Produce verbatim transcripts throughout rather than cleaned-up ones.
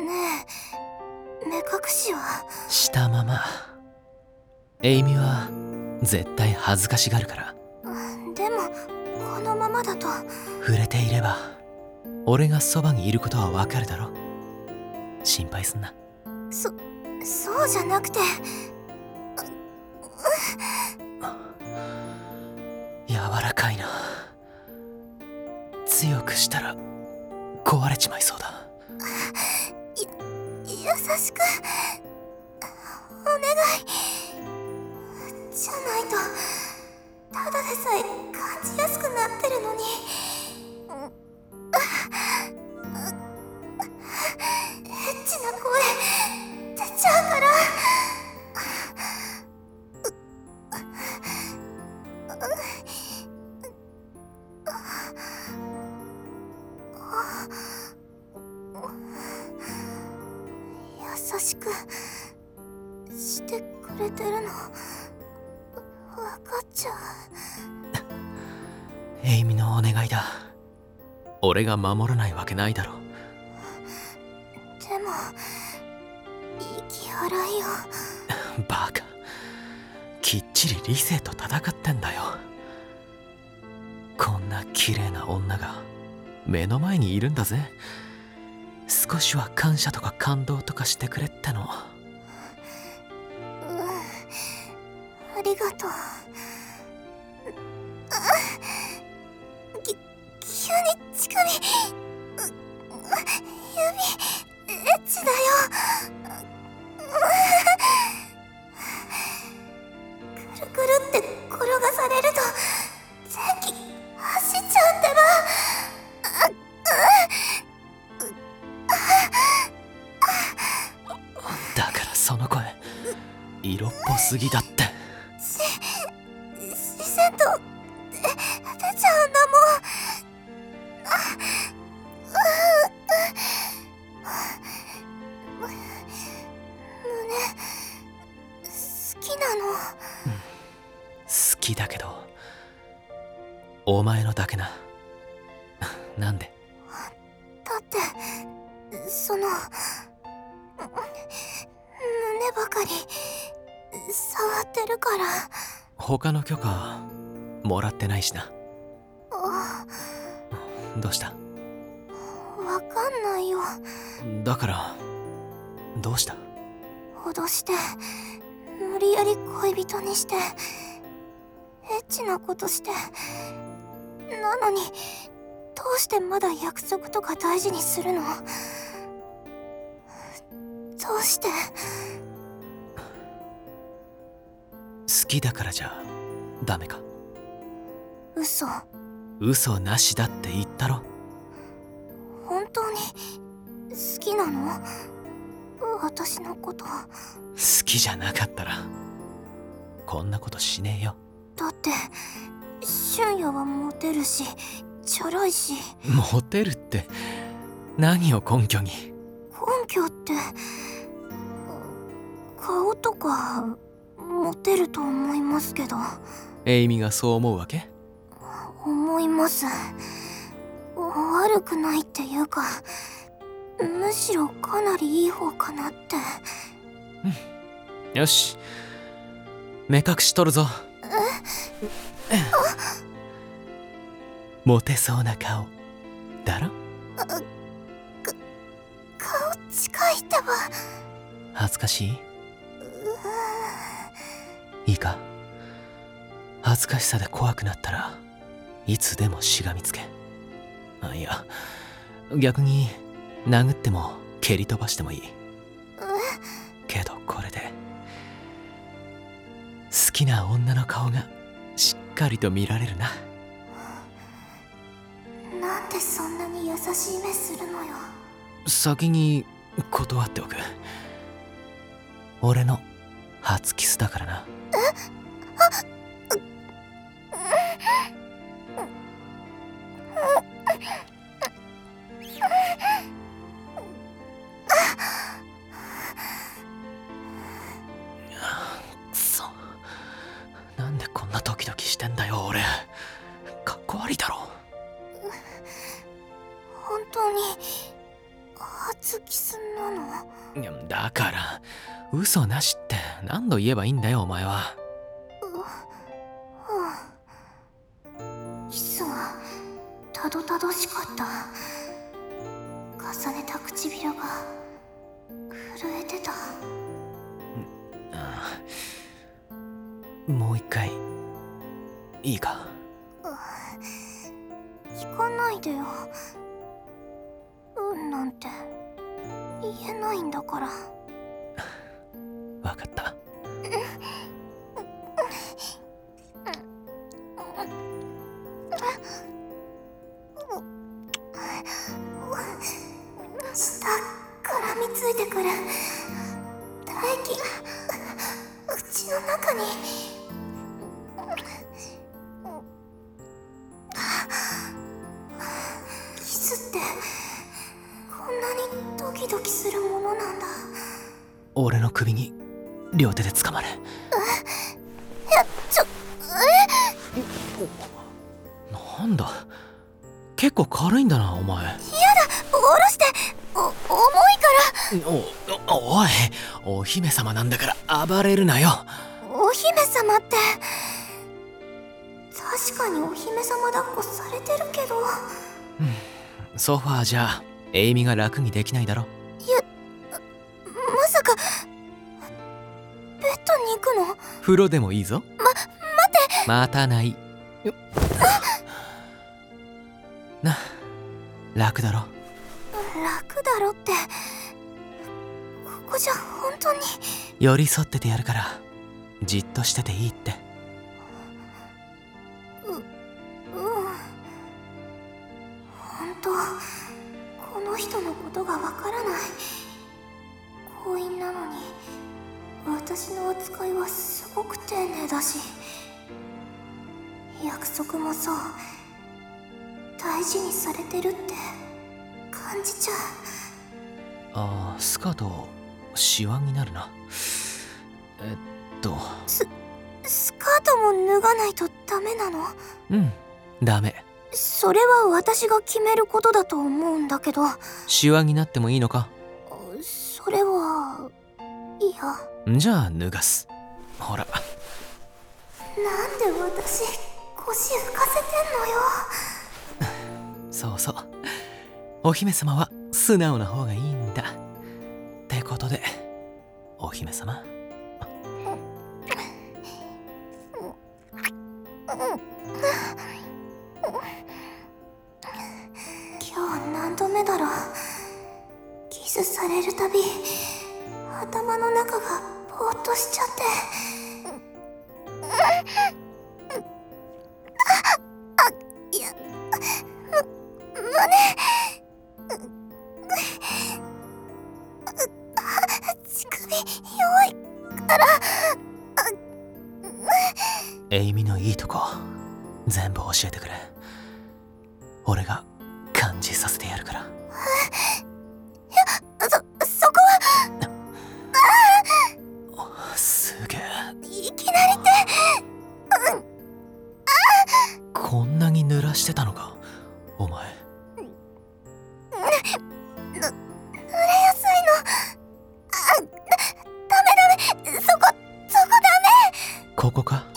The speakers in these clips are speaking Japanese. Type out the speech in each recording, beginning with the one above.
ねえ、目隠しはしたまま。エイミは絶対恥ずかしがるから。 でもこのままだと。 触れていれば俺がそばにいることはわかるだろ。心配すんな。 そそうじゃなくて、 柔らかいな。強くしたら壊れちまいそうだ。 優しくお願いじゃないと、ただでさえ感じやすくなってるのに。エッチな声出ちゃうから。優しくしてくれてるの分かっちゃう。 エイミのお願いだ。俺が守らないわけないだろ。 でも息荒いよ。 バカ、きっちり理性と戦ってんだよ。こんな綺麗な女が目の前にいるんだぜ。少しは感謝とか感動とかしてくれっての。 うん、ありがとう。き急に乳首指エッチだよ。くるくるって転がされると電気走っちゃうんでば。 だからその声色っぽすぎだって。 し視線と出ちゃうんだもん。胸好きなの。 好きだけどお前のだけな。なんで？ だってその胸ばかり触ってるから。 他の許可もらってないしな。 あ、 どうした？ わかんないよ。 だからどうした？ 脅して無理やり恋人にしてエッチなことして、なのにどうしてまだ約束とか大事にするの？どうして？ 好きだからじゃダメか？ 嘘。 嘘なしだって言ったろ。 本当に好きなの？私のこと。 好きじゃなかったらこんなことしねえよ。 だって俊也はモテるしチャラいし。 モテるって何を根拠に？ 根拠って顔とかモテると思いますけど。 エイミがそう思うわけ？ 思います。悪くないっていうか、むしろかなりいい方かなって。 うん、よし、目隠し取るぞ。モテそうな顔だろ？ か顔近いってば。 恥ずかしい？いいか、恥ずかしさで怖くなったらいつでもしがみつけ。あ、いや逆に殴っても蹴り飛ばしてもいいけど、これで好きな女の顔がしっかりと見られるな。 なんでそんなに優しい目するのよ。 先に断っておく。俺の初キスだからな。 え？あっ、 くそ、なんでこんなドキドキしてんだよ俺。かっこ悪いだろ。 本当に初キスなの？ いやだから嘘なしって何度言えばいいんだよお前は。 うん。キスはたどたどしかった。重ねた唇が震えてた。 ああ、もう一回いいか？ 聞かないでよ。うんなんて言えないんだから。 わかった。 舌絡みついてくる唾液口の中に。キスってこんなにドキドキするものなんだ。 俺の首に両手で掴まれ。 えちょえなんだ結構軽いんだなお前。 やだ下ろして。お重いかおおおいお姫様なんだから暴れるなよ。 ら。お姫様って確かにお姫様抱っこされてるけど。 うんソファーじゃエイミが楽にできないだろ。 いやまさかベッドに行くの？ 風呂でもいいぞ。 ま待って待たないな。楽だろ。 楽だろって、ここじゃ本当に。 寄り添っててやるからじっとしてていいって。 ううん本当この人のことがわからない。婚姻なのに私の扱いはすごく丁寧だし、約束もそう大事にされてるって感じちゃう。 ああスカートシワになるな。えっとススカートも脱がないとダメなの？ うんダメ。 それは私が決めることだと思うんだけど。 シワになってもいいのか？ それはいや。 じゃあ脱がす。ほらなんで私腰浮かせてんのよ。 そうそうお姫様は素直な方がいいんだってことでお姫様。 今日何度目だろう。キスされるたび頭の中がぼーっとしちゃって。あいやむ胸乳首弱いから。 エイミのいいとこ全部教えてくれ。俺が感じさせてやるから。 いやそそこはすげえ。 いきなりってこんなに濡らしてたのかお前。 ぬ濡れやすいの。あダメダメそこそこダメ。 ここか？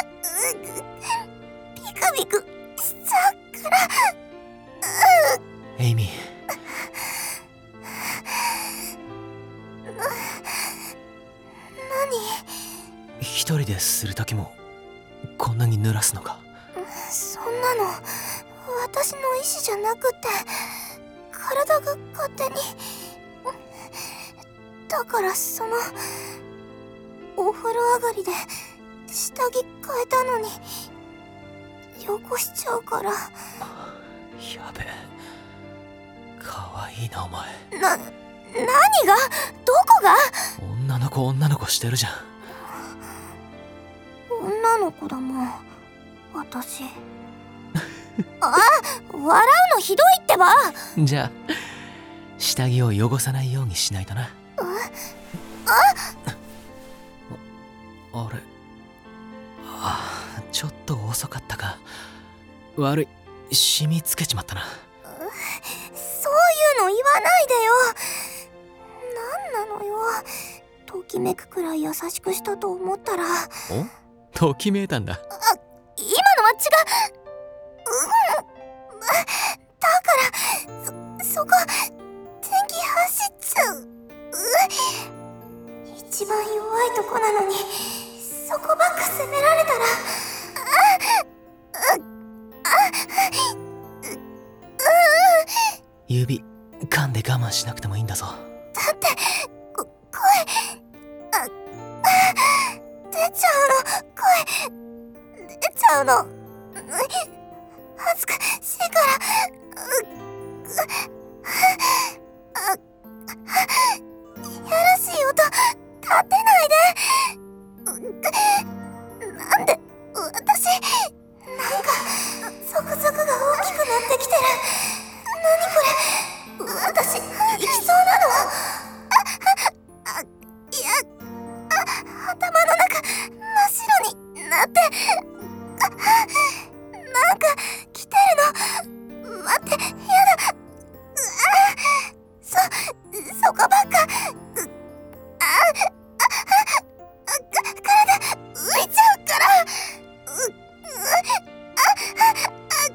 ビクビクしちゃうから。 エイミ何？ 一人でする時もこんなに濡らすのか？ そんなの私の意思じゃなくて体が勝手に。だからそのお風呂上がりで下着変えたのに汚しちゃうから。 やべえかわいいなお前。 な、何が？どこが？ 女の子女の子してるじゃん。 女の子だもん私。あ、笑うのひどいってば。 じゃあ下着を汚さないようにしないとな。あれあちょっと遅かったか。悪い染みつけちまったな。 そういうの言わないでよ。 きめくくらい優しくしたと思ったら、 おときめいたんだ。 あ、今のは違う。うん、だからそそこ電気走っちゃう。う一番弱いとこなのにそこばっか責められたら、あ、う、あ、う、う、 指噛んで我慢しなくてもいいんだぞ。 だってこ声、あ、出ちゃうの。声出ちゃうの。恥ずかしいから。あ、やらしい音立てないで。なんで私なんかゾクゾクが大きくなってきてる。何これ、私行きそうなの。あ、あ、いや、あ、頭の中真っ白になって、あ、なんか来てるの。待って、やだ。うあ、そそこばっか。うあああ、体浮いちゃうから。ううあああ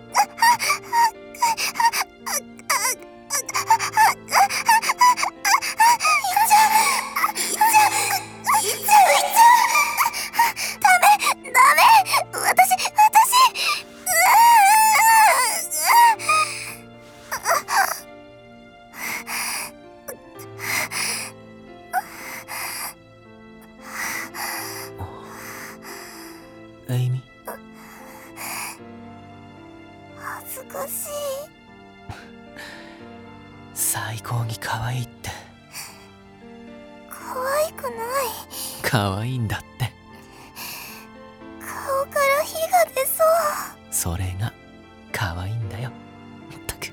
エイミ、 恥ずかしい。 最高に可愛いって。 可愛くない。 可愛いんだって。 顔から火が出そう。 それが可愛いんだよ。ったく。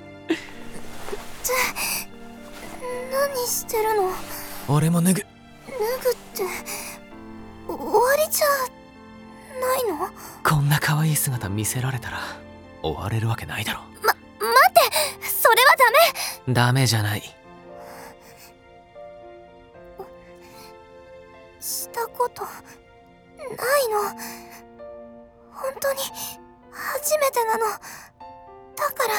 何してるの。 俺も脱ぐ。 脱ぐって終わりじゃないの。 こんな可愛い姿見せられたら終われるわけないだろ。 ま、待って、それはダメ。 ダメじゃない。 したことないの。本当に初めてなの。だから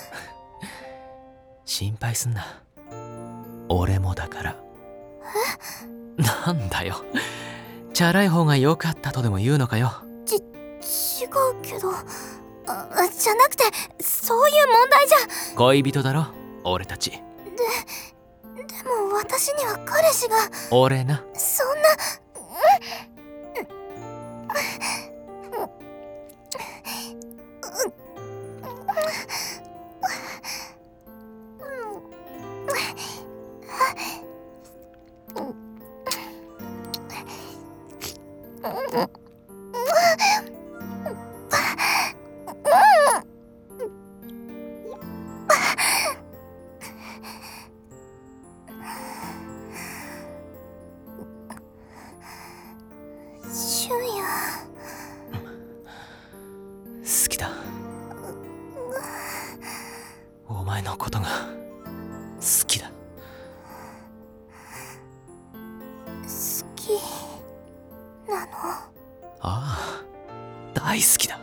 心配すんな。俺もだから。え？なんだよ。チャラい方が良かったとでも言うのかよ。 ち、違うけど。あ、じゃなくて、そういう問題じゃ。 恋人だろ、俺たち。 で、でも私には彼氏が。 俺な。 そんな。俊也、 好きだ。お前のことが好きだ。 好きなの。 ああ、大好きだ。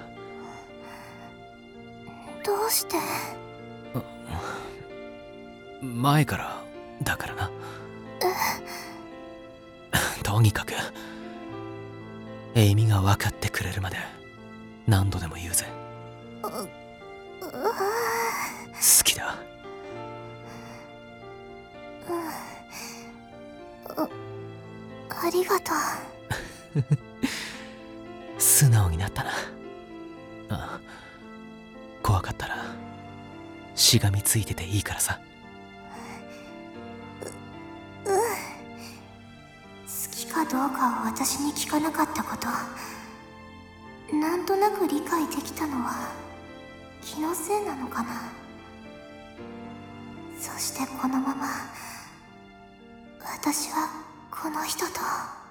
どうして。 前からだからな。とにかくエイミが分かってくれるまで何度でも言うぜ。 う、う好きだ。 う、ありがとう。 素直になったな。ああ、怖かったらしがみついてていいからさ。 うん、好きかどうかは私に聞かなかったこと、なんとなく理解できたのは気のせいなのかな。そしてこのまま私はこの人と